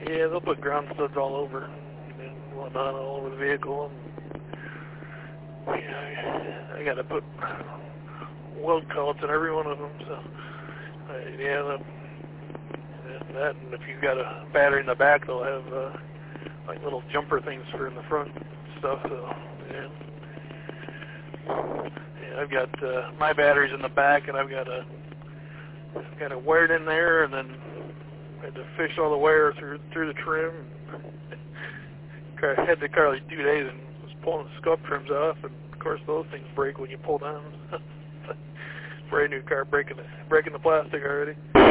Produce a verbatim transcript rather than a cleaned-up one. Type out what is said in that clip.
Yeah, they'll put ground studs all over and whatnot all over the vehicle. And, yeah, I, I got to put weld collets in every one of them. So, uh, yeah, the, and that. And if you've got a battery in the back, they'll have uh, like little jumper things for in the front stuff. So, yeah. Yeah, I've got uh, my batteries in the back, and I've got a I've got it wired in there, and then I had to fish all the wire through through the trim. I had the car like two days and was pulling the scuff trims off, and of course those things break when you pull down. Brand new car breaking the breaking the plastic already.